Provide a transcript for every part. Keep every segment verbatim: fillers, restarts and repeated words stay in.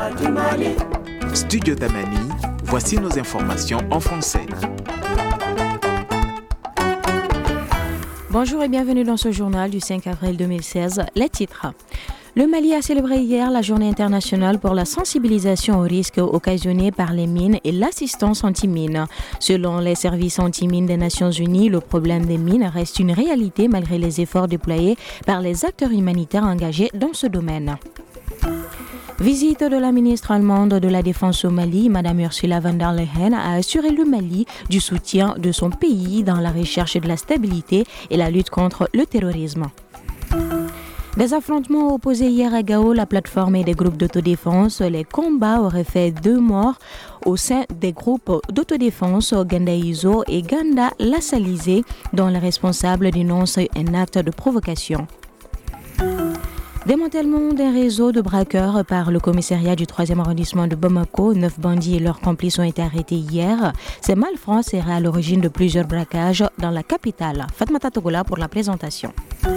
Studio Tamani, voici nos informations en français. Bonjour et bienvenue dans ce journal du cinq avril deux mille seize. Les titres. Le Mali a célébré hier la journée internationale pour la sensibilisation aux risques occasionnés par les mines et l'assistance anti-mines. Selon les services anti-mines des Nations Unies, le problème des mines reste une réalité malgré les efforts déployés par les acteurs humanitaires engagés dans ce domaine. Visite de la ministre allemande de la Défense au Mali, Mme Ursula von der Leyen, a assuré le Mali du soutien de son pays dans la recherche de la stabilité et la lutte contre le terrorisme. Des affrontements opposés hier à Gao, la plateforme et des groupes d'autodéfense. Les combats auraient fait deux morts au sein des groupes d'autodéfense Ganda Iso et Ganda Lassalisé, dont les responsables dénoncent un acte de provocation. Démantèlement d'un réseau de braqueurs par le commissariat du troisième arrondissement de Bamako. Neuf bandits et leurs complices ont été arrêtés hier. Ces malfrats seraient à l'origine de plusieurs braquages dans la capitale. Fatmata Togola pour la présentation.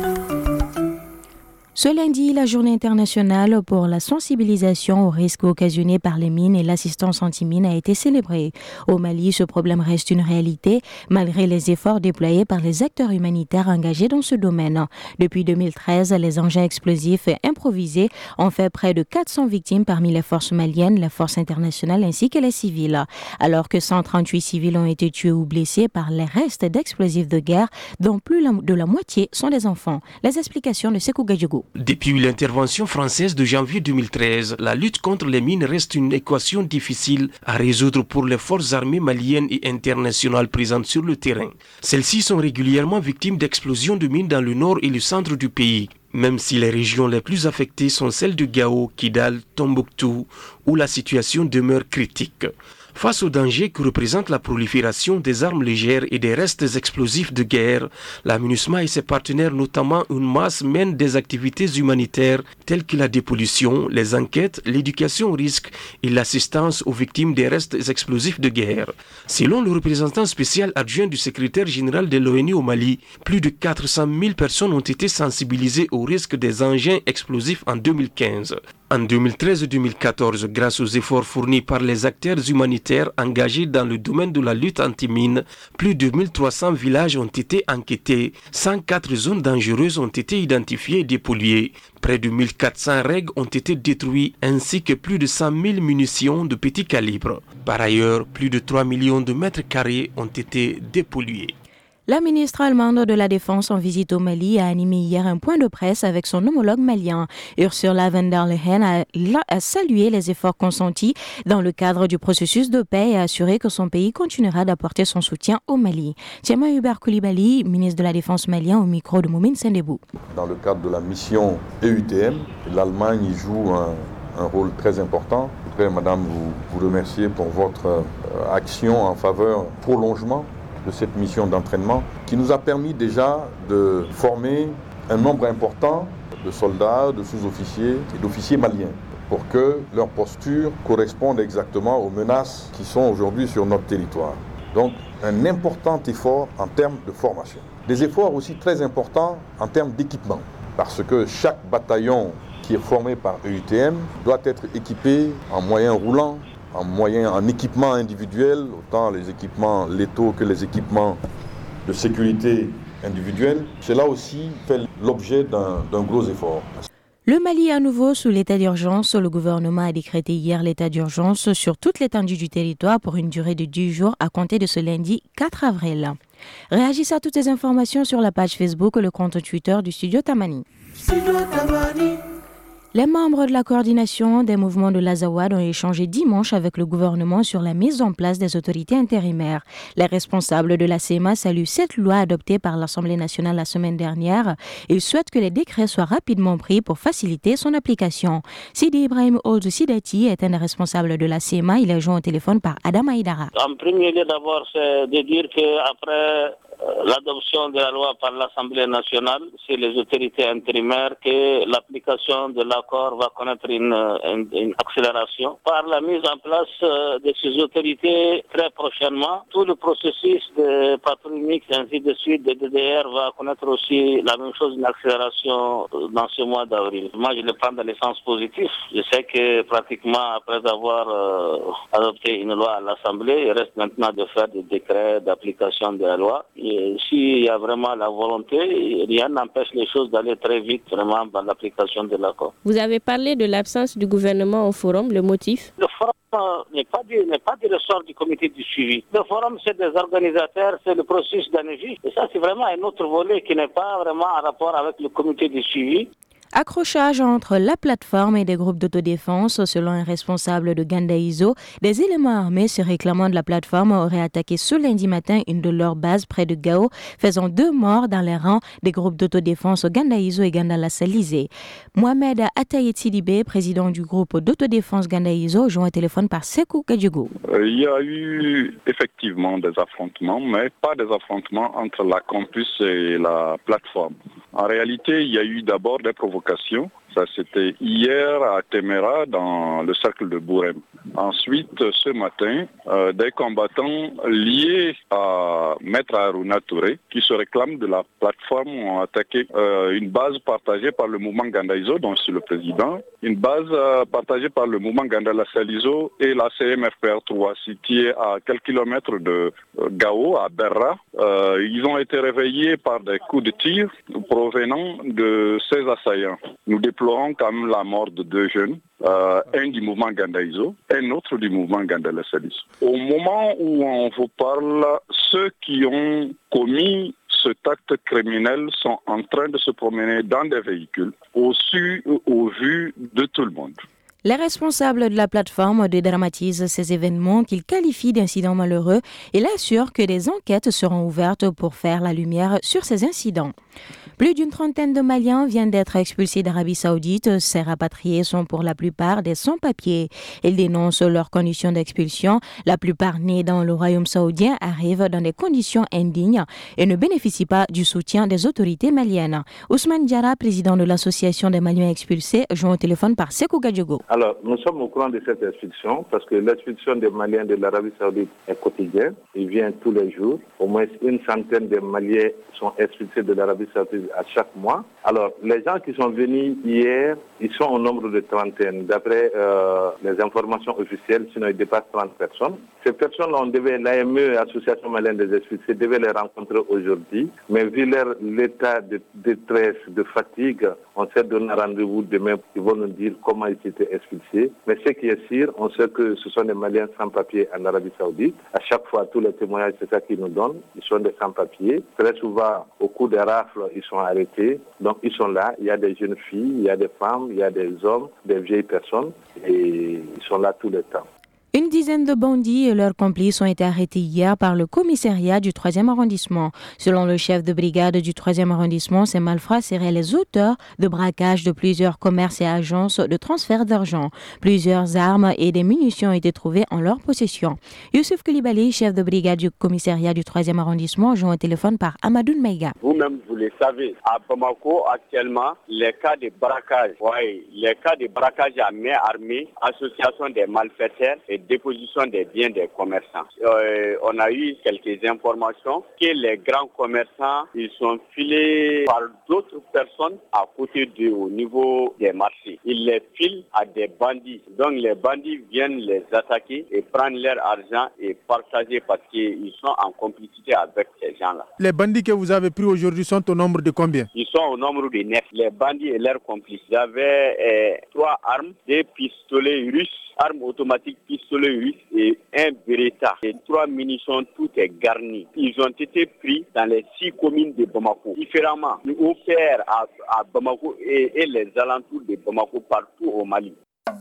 Ce lundi, la journée internationale pour la sensibilisation aux risques occasionnés par les mines et l'assistance anti-mines a été célébrée. Au Mali, ce problème reste une réalité malgré les efforts déployés par les acteurs humanitaires engagés dans ce domaine. Depuis deux mille treize, les engins explosifs improvisés ont fait près de quatre cents victimes parmi les forces maliennes, les forces internationales ainsi que les civils. Alors que cent trente-huit civils ont été tués ou blessés par les restes d'explosifs de guerre, dont plus de la moitié sont des enfants. Les explications de Sekou Gadjougou. Depuis l'intervention française de janvier deux mille treize, la lutte contre les mines reste une équation difficile à résoudre pour les forces armées maliennes et internationales présentes sur le terrain. Celles-ci sont régulièrement victimes d'explosions de mines dans le nord et le centre du pays, même si les régions les plus affectées sont celles de Gao, Kidal, Tombouctou, où la situation demeure critique. Face au danger que représente la prolifération des armes légères et des restes explosifs de guerre, la MINUSMA et ses partenaires, notamment UNMAS, mènent des activités humanitaires telles que la dépollution, les enquêtes, l'éducation aux risques et l'assistance aux victimes des restes explosifs de guerre. Selon le représentant spécial adjoint du secrétaire général de l'ONU au Mali, plus de quatre cent mille personnes ont été sensibilisées au risque des engins explosifs en deux mille quinze. En deux mille treize deux mille quatorze, grâce aux efforts fournis par les acteurs humanitaires engagés dans le domaine de la lutte anti-mine, plus de mille trois cents villages ont été enquêtés, cent quatre zones dangereuses ont été identifiées et dépolluées, près de mille quatre cents règles ont été détruites ainsi que plus de cent mille munitions de petit calibre. Par ailleurs, plus de trois millions de mètres carrés ont été dépollués. La ministre allemande de la Défense en visite au Mali a animé hier un point de presse avec son homologue malien. Ursula von der Leyen a, a salué les efforts consentis dans le cadre du processus de paix et a assuré que son pays continuera d'apporter son soutien au Mali. Thiema Hubert Koulibaly, ministre de la Défense malien, au micro de Moumine Sendebou. Dans le cadre de la mission E U T M, l'Allemagne y joue un, un rôle très important. Je voudrais, madame, vous, vous remercier pour votre euh, action en faveur du prolongement de cette mission d'entraînement qui nous a permis déjà de former un nombre important de soldats, de sous-officiers et d'officiers maliens pour que leur posture corresponde exactement aux menaces qui sont aujourd'hui sur notre territoire. Donc un important effort en termes de formation. Des efforts aussi très importants en termes d'équipement parce que chaque bataillon qui est formé par E U T M doit être équipé en moyens roulants, en moyens, en équipement individuel, autant les équipements létaux que les équipements de sécurité individuelle. Cela aussi fait l'objet d'un, d'un gros effort. Le Mali est à nouveau sous l'état d'urgence. Le gouvernement a décrété hier l'état d'urgence sur toute l'étendue du territoire pour une durée de dix jours à compter de ce lundi quatre avril. Réagissez à toutes ces informations sur la page Facebook et le compte Twitter du Studio Tamani. Studio Tamani. Les membres de la coordination des mouvements de l'Azawad ont échangé dimanche avec le gouvernement sur la mise en place des autorités intérimaires. Les responsables de la C M A saluent cette loi adoptée par l'Assemblée nationale la semaine dernière. Ils souhaitent que les décrets soient rapidement pris pour faciliter son application. Sidi Ibrahim Old Sidati est un des responsables de la C M A. Il est joint au téléphone par Adam Aïdara. En premier lieu, d'abord, c'est de dire qu'après l'adoption de la loi par l'Assemblée nationale, c'est les autorités intérimaires que l'application de l'accord va connaître une, une, une accélération. Par la mise en place de ces autorités, très prochainement, tout le processus de patrouille mixte ainsi de suite de D D R va connaître aussi la même chose, une accélération dans ce mois d'avril. Moi, je le prends dans le sens positif. Je sais que pratiquement après avoir euh, adopté une loi à l'Assemblée, il reste maintenant de faire des décrets d'application de la loi. Et s'il y a vraiment la volonté, rien n'empêche les choses d'aller très vite vraiment dans l'application de l'accord. Vous avez parlé de l'absence du gouvernement au forum, le motif? Le forum n'est pas du, n'est pas du ressort du comité du suivi. Le forum, c'est des organisateurs, c'est le processus d'A N E J. Et ça, c'est vraiment un autre volet qui n'est pas vraiment en rapport avec le comité du suivi. Accrochage entre la plateforme et des groupes d'autodéfense. Selon un responsable de Gandaïzo, des éléments armés se réclamant de la plateforme auraient attaqué ce lundi matin une de leurs bases près de Gao, faisant deux morts dans les rangs des groupes d'autodéfense Gandaïzo et Gandala-Salisé. Mohamed Ataye Sidibé, président du groupe d'autodéfense Gandaïzo, joint au téléphone par Sekou Kadjougou. Euh, il y a eu effectivement des affrontements, mais pas des affrontements entre la campus et la plateforme. En réalité, il y a eu d'abord des provocations. Ça, c'était hier à Temera, dans le cercle de Bourem. Ensuite, ce matin, euh, des combattants liés à Maître Aruna Touré, qui se réclament de la plateforme, ont attaqué euh, une base partagée par le mouvement Gandaïzo, dont je suis le président, une base euh, partagée par le mouvement Gandala-Salizo et la C M F P R trois, située à quelques kilomètres de euh, Gao, à Berra. Euh, ils ont été réveillés par des coups de tir provenant de ces assaillants. Nous déplorons quand même la mort de deux jeunes, euh, un du mouvement Gandaïzo, un autre du mouvement Gandala-Salizo. Au moment où on vous parle, ceux qui ont commis cet acte criminel sont en train de se promener dans des véhicules au su, au vu de tout le monde. Les responsables de la plateforme dédramatisent ces événements qu'ils qualifient d'incidents malheureux et assurent que des enquêtes seront ouvertes pour faire la lumière sur ces incidents. Plus d'une trentaine de Maliens viennent d'être expulsés d'Arabie Saoudite. Ces rapatriés sont pour la plupart des sans-papiers. Ils dénoncent leurs conditions d'expulsion. La plupart nés dans le royaume saoudien arrivent dans des conditions indignes et ne bénéficient pas du soutien des autorités maliennes. Ousmane Diarra, président de l'association des Maliens expulsés, joint au téléphone par Sekou Kadjougou. Alors, nous sommes au courant de cette expulsion parce que l'expulsion des Maliens de l'Arabie Saoudite est quotidienne. Il vient tous les jours. Au moins une centaine de Maliens sont expulsés de l'Arabie Saoudite à chaque mois. Alors, les gens qui sont venus hier, ils sont au nombre de trentaine. D'après euh, les informations officielles, sinon ils dépassent trente personnes. Ces personnes, on devait, l'A M E, Association Malienne des Expulsés, devait les rencontrer aujourd'hui. Mais vu leur l'état de détresse, de fatigue, on s'est donné rendez-vous demain. Ils vont nous dire comment ils étaient expulsés. Mais ce qui est sûr, on sait que ce sont des Maliens sans papier en Arabie Saoudite. À chaque fois, tous les témoignages, c'est ça qu'ils nous donnent. Ils sont des sans papiers. Très souvent, au cours des rafles, ils sont arrêtés. Donc, ils sont là. Il y a des jeunes filles, il y a des femmes, il y a des hommes, des vieilles personnes. Et ils sont là tout le temps. Une dizaine de bandits et leurs complices ont été arrêtés hier par le commissariat du troisième arrondissement. Selon le chef de brigade du troisième arrondissement, ces malfrats seraient les auteurs de braquages de plusieurs commerces et agences de transfert d'argent. Plusieurs armes et des munitions ont été trouvées en leur possession. Youssouf Koulibaly, chef de brigade du commissariat du troisième arrondissement, joint au téléphone par Amadou Maïga. Vous-même, vous le savez, à Bamako, actuellement, les cas de braquage, ouais, les cas de braquage à main armée, association des malfaiteurs et déposition des biens des commerçants. Euh, on a eu quelques informations que les grands commerçants, ils sont filés par d'autres personnes à côté d'eux au niveau des marchés. Ils les filent à des bandits. Donc les bandits viennent les attaquer et prendre leur argent et partager parce qu'ils sont en complicité avec ces gens-là. Les bandits que vous avez pris aujourd'hui sont au nombre de combien? Ils sont au nombre de neuf. Les bandits et leurs complices. Ils avaient euh, trois armes, des pistolets russes, armes automatiques, pistolets russes et un Beretta. Et trois munitions, tout est garni. Ils ont été pris dans les six communes de Bamako. Différemment, ils opèrent à, à Bamako et, et les alentours de Bamako partout au Mali.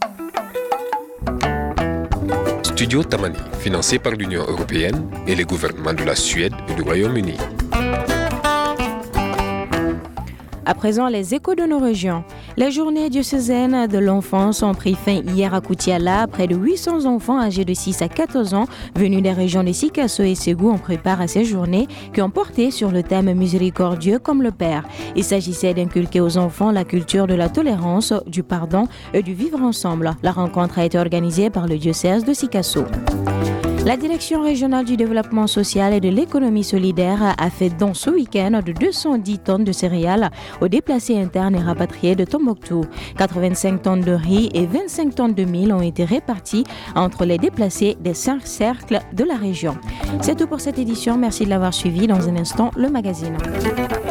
Studio Tamani, financé par l'Union européenne et les gouvernements de la Suède et du Royaume-Uni. À présent, les échos de nos régions. Les journées diocésaines de l'enfance ont pris fin hier à Koutiala. Près de huit cents enfants âgés de six à quatorze ans venus des régions de Sikasso et Ségou ont préparé à ces journées qui ont porté sur le thème miséricordieux comme le Père. Il s'agissait d'inculquer aux enfants la culture de la tolérance, du pardon et du vivre ensemble. La rencontre a été organisée par le diocèse de Sikasso. La Direction régionale du développement social et de l'économie solidaire a fait don ce week-end de deux cent dix tonnes de céréales aux déplacés internes et rapatriés de Tombouctou. quatre-vingt-cinq tonnes de riz et vingt-cinq tonnes de mil ont été réparties entre les déplacés des cinq cercles de la région. C'est tout pour cette édition. Merci de l'avoir suivi. Dans un instant, le magazine.